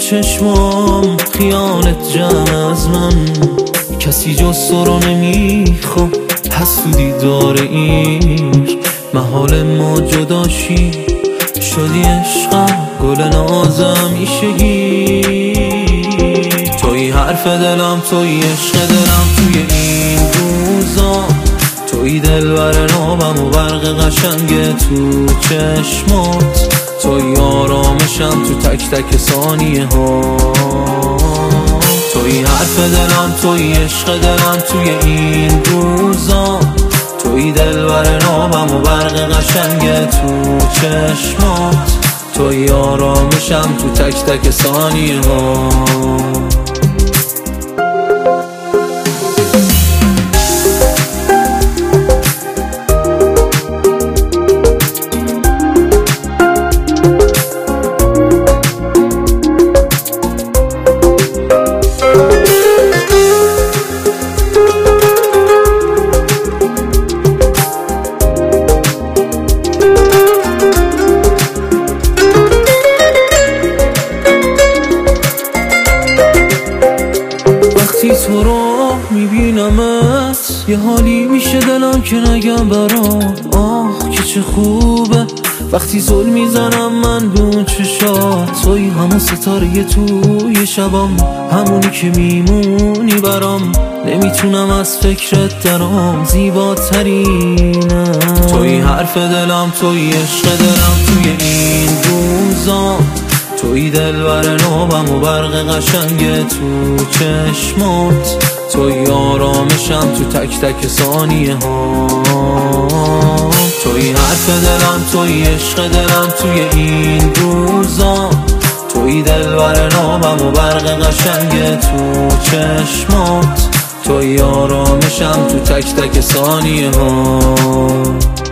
چشمام خیالت جمع از من، کسی جز تو رو نمیخوام، حسودی داره این محال ما جداشی، شدی عشقم گل نازم میشگی، توی حرف دلم، توی عشق دلم، توی این روزا، توی دلبر نابم و برق قشنگ تو چشمات، توی آرامشم تو تک تک ثانیه ها، توی حرف دلم، توی عشق دلم، توی این روزا، توی دلبر نابم و برق قشنگ تو چشمات، توی آرامشم تو تک تک ثانیه ها. وقتی تو رو میبینمت یه حالی میشه دلم که نگم برات، آه که چه خوبه وقتی زل میزنم من به اون چشات، توی همون ستاره توی شبام، همونی که میمونی برام، نمیتونم از فکرت درام، زیباترینه توی حرف دلم، توی عشق دلم، توی این روزا، توی دلبر نابم و برق قشنگ تو چشمات، توی آرامشم تو تک تک ثانیه ها، توی حرف دلم، توی عشق دلم، توی این روزا، توی دلبر نابم و برق قشنگ تو چشمات، توی آرامشم تو تک تک ثانیه ها.